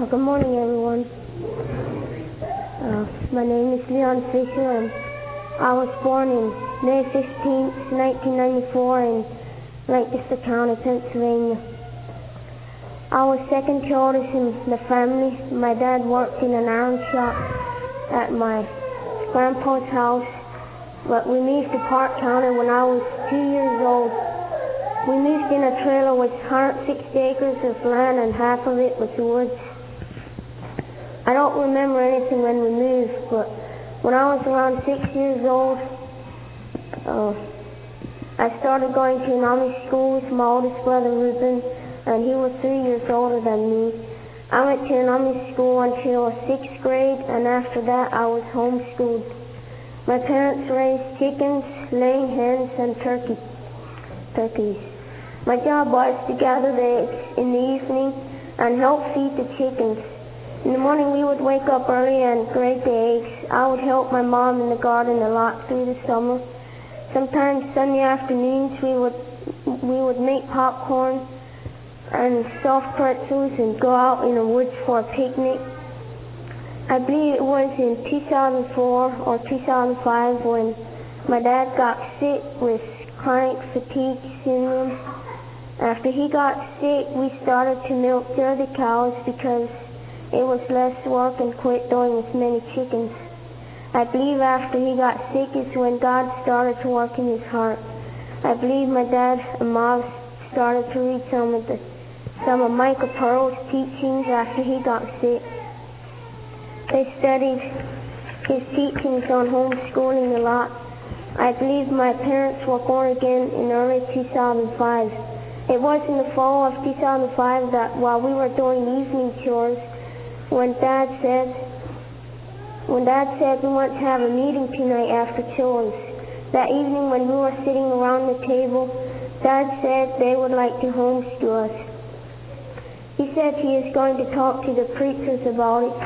Good morning, everyone. My name is Leon Fisher, and I was born in May 15th, 1994 in Lancaster County, Pennsylvania. I was second to oldest in the family. My dad worked in an iron shop at my grandpa's house, but we moved to Park County when I was 2 years old. We moved in a trailer with 160 acres of land, and half of it was woods. I don't remember anything when we moved, but when I was around 6 years old, I started going to an Amish school with my oldest brother, Ruben, and he was 3 years older than me. I went to an Amish school until 6th grade, and after that I was homeschooled. My parents raised chickens, laying hens, and turkeys. My job was to gather the eggs in the evening and help feed the chickens. In the morning we would wake up early and grate the eggs. I would help my mom in the garden a lot through the summer. Sometimes Sunday afternoons we would make popcorn and soft pretzels and go out in the woods for a picnic. I believe it was in 2004 or 2005 when my dad got sick with chronic fatigue syndrome. After he got sick, we started to milk the other cows because it was less work and quit doing as many chickens. I believe after he got sick is when God started to work in his heart. I believe my dad and mom started to read some of Michael Pearl's teachings after he got sick. They studied his teachings on homeschooling a lot. I believe my parents were born again in early 2005. It was in the fall of 2005 that while we were doing evening chores, when Dad said we want to have a meeting tonight after chores. That evening when we were sitting around the table, Dad said they would like to homeschool us. He said he is going to talk to the preachers about it.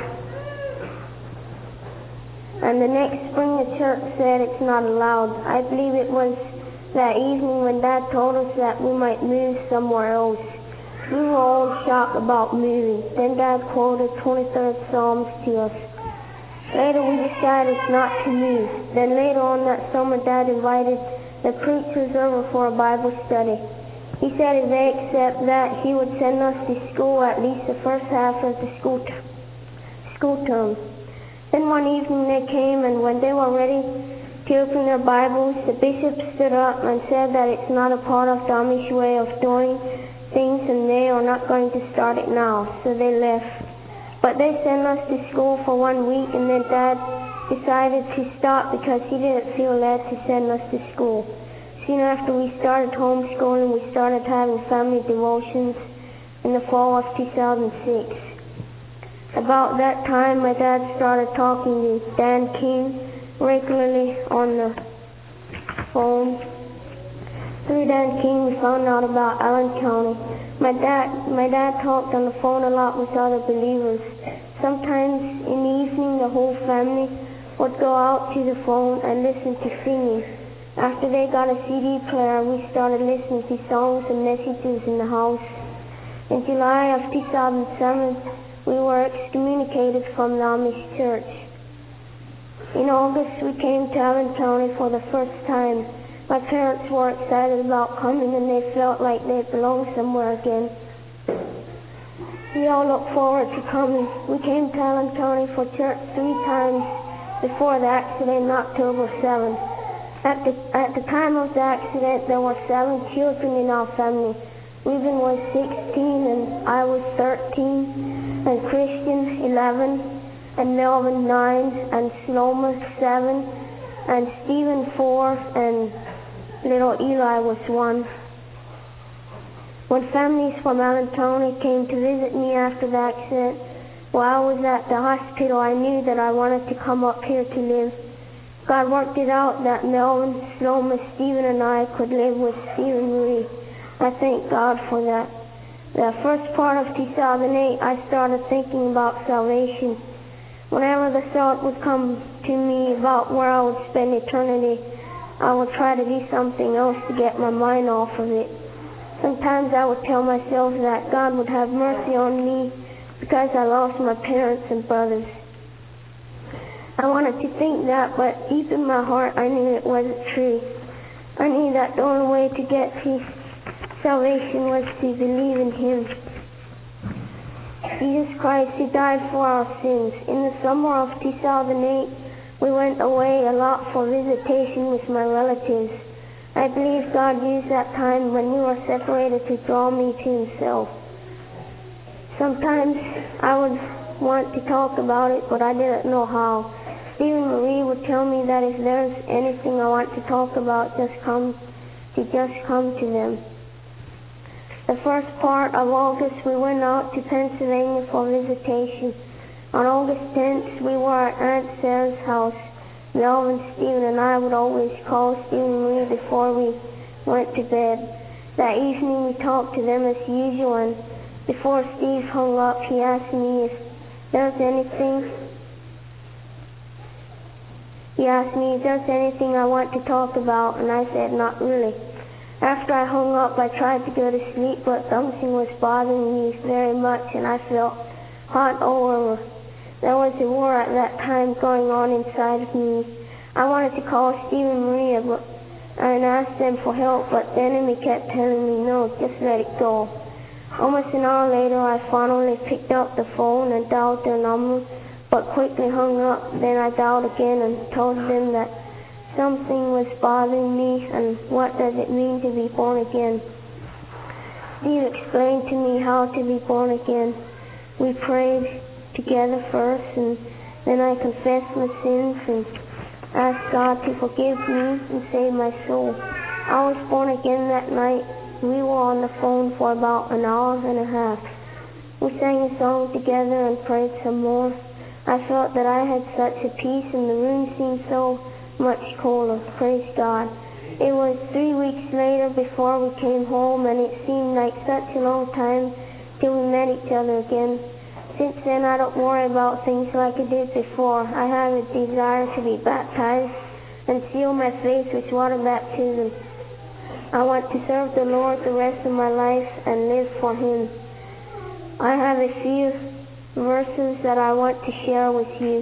And the next spring the church said it's not allowed. I believe it was that evening when Dad told us that we might move somewhere else. We were all shocked about moving. Then Dad quoted 23rd Psalms to us. Later we decided not to move. Then later on that summer Dad invited the preachers over for a Bible study. He said if they accept that, he would send us to school at least the first half of the school term. Then one evening they came, and when they were ready to open their Bibles, the bishop stood up and said that it's not a part of the Amish way of doing things, and they are not going to start it now, so they left. But they sent us to school for 1 week, and then Dad decided to stop because he didn't feel led to send us to school. Soon after we started homeschooling, we started having family devotions in the fall of 2006. About that time, my dad started talking to Dan King regularly on the phone. Through Dan King, we found out about Allen County. My dad talked on the phone a lot with other believers. Sometimes in the evening, the whole family would go out to the phone and listen to singing. After they got a CD player, we started listening to songs and messages in the house. In July of 2007, we were excommunicated from the Amish church. In August, we came to Allen County for the first time. My parents were excited about coming, and they felt like they belonged somewhere again. We all looked forward to coming. We came to Allen County for church 3 times before the accident on October 7th. At the time of the accident, there were 7 children in our family. Ruben was 16, and I was 13, and Christian 11, and Melvin 9, and Sloma 7, and Stephen 4, and little Eli was 1. When families from Allen County came to visit me after the accident, while I was at the hospital, I knew that I wanted to come up here to live. God worked it out that Melvin, Sloma, Stephen, and I could live with Stephen Marie. I thank God for that. The first part of 2008, I started thinking about salvation. Whenever the thought would come to me about where I would spend eternity, I would try to do something else to get my mind off of it. Sometimes I would tell myself that God would have mercy on me because I lost my parents and brothers. I wanted to think that, but deep in my heart I knew it wasn't true. I knew that the only way to get to salvation was to believe in Him. Jesus Christ, who died for our sins. In the summer of 2008, we went away a lot for visitation with my relatives. I believe God used that time when we were separated to draw me to Himself. Sometimes I would want to talk about it, but I didn't know how. Stephen Marie would tell me that if there's anything I want to talk about, just come to them. The first part of August, we went out to Pennsylvania for visitation. On August 10th, we were at Aunt Sarah's house. Melvin, Stephen, and I would always call Stephen Marie before we went to bed. That evening, we talked to them as usual, and before Steve hung up, he asked me if there's anything I want to talk about, and I said not really. After I hung up, I tried to go to sleep, but something was bothering me very much, and I felt hot all over. There was a war at that time going on inside of me. I wanted to call Steve and Maria and ask them for help, but the enemy kept telling me, no, just let it go. Almost an hour later, I finally picked up the phone and dialed their number, but quickly hung up. Then I dialed again and told them that something was bothering me, and what does it mean to be born again. Steve explained to me how to be born again. We prayed together first, and then I confessed my sins and asked God to forgive me and save my soul. I was born again that night. We were on the phone for about an hour and a half. We sang a song together and prayed some more. I felt that I had such a peace, and the room seemed so much colder. Praise God. It was 3 weeks later before we came home, and it seemed like such a long time till we met each other again. Since then, I don't worry about things like I did before. I have a desire to be baptized and seal my faith with water baptism. I want to serve the Lord the rest of my life and live for Him. I have a few verses that I want to share with you.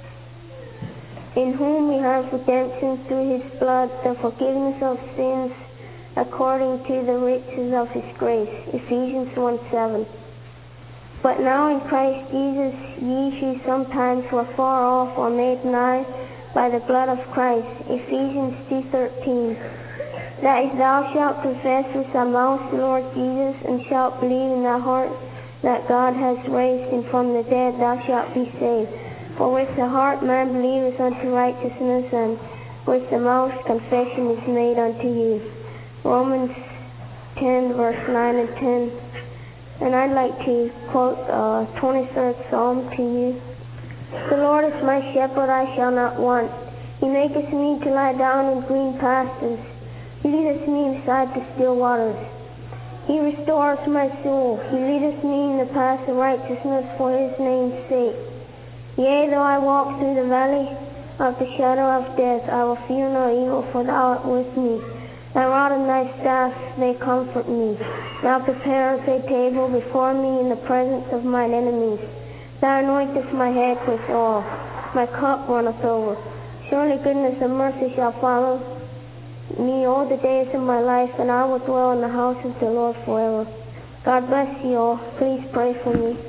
In whom we have redemption through His blood, the forgiveness of sins, according to the riches of His grace. Ephesians 1:7. But now in Christ Jesus, ye who sometimes were far off are made nigh by the blood of Christ. Ephesians 2:13. That if thou shalt confess with thy mouth the Lord Jesus, and shalt believe in thy heart that God has raised Him from the dead, thou shalt be saved. For with the heart man believeth unto righteousness, and with the mouth confession is made unto you. Romans 10, verse 9 and 10. And I'd like to quote 23rd Psalm to you. The Lord is my shepherd, I shall not want. He maketh me to lie down in green pastures. He leadeth me beside the still waters. He restoreth my soul. He leadeth me in the paths of righteousness for His name's sake. Yea, though I walk through the valley of the shadow of death, I will fear no evil, for thou art with me. Thy rod and thy staff, they comfort me. Thou preparest a table before me in the presence of mine enemies. Thou anointest my head with oil. My cup runneth over. Surely goodness and mercy shall follow me all the days of my life, and I will dwell in the house of the Lord forever. God bless you all. Please pray for me.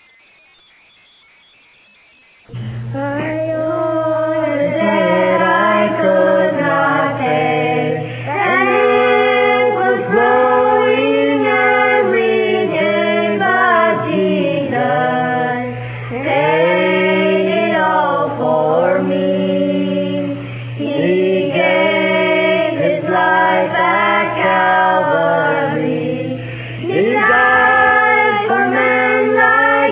I ordered that I could not pay, and it was growing every day, but Jesus paid it all for me. He gave His life at Calvary. He died for men like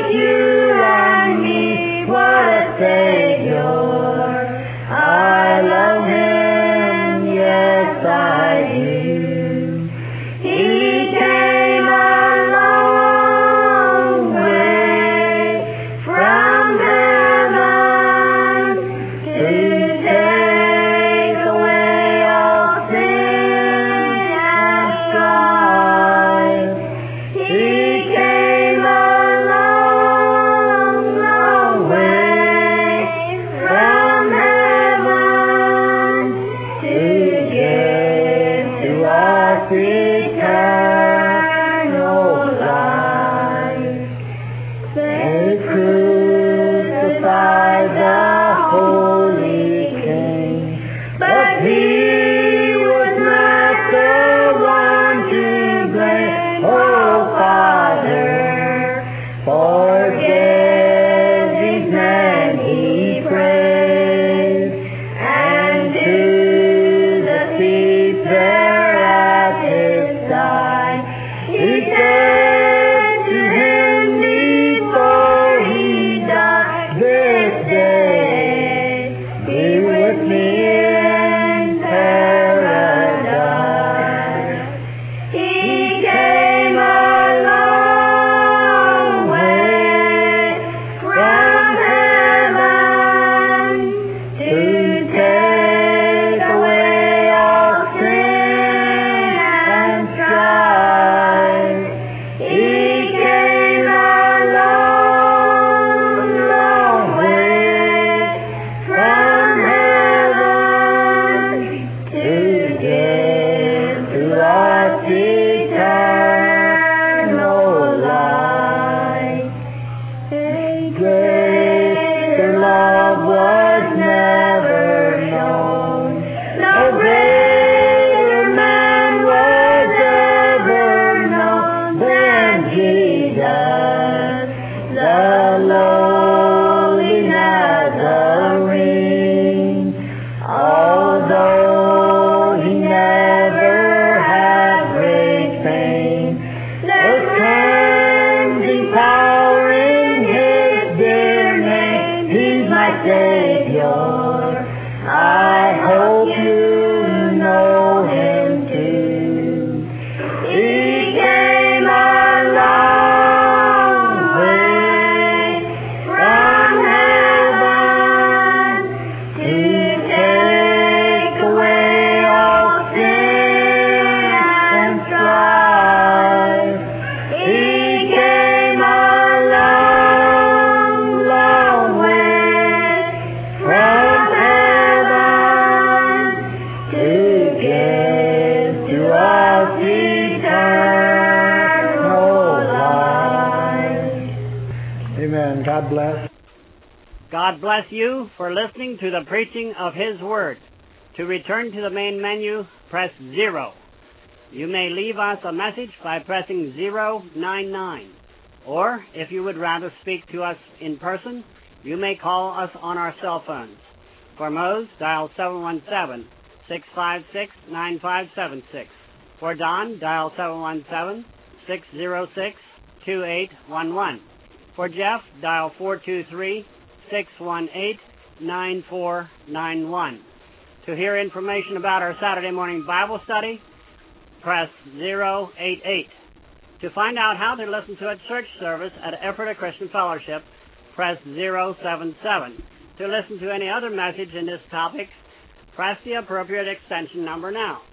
Amen. God bless. God bless you for listening to the preaching of His Word. To return to the main menu, press 0. You may leave us a message by pressing 099. Or, if you would rather speak to us in person, you may call us on our cell phones. For Mose, dial 717-656-9576. For Don, dial 717-606-2811. For Jeff, dial 423-618-9491. To hear information about our Saturday morning Bible study, press 088. To find out how to listen to a church service at Ephrata Christian Fellowship, press 077. To listen to any other message in this topic, press the appropriate extension number now.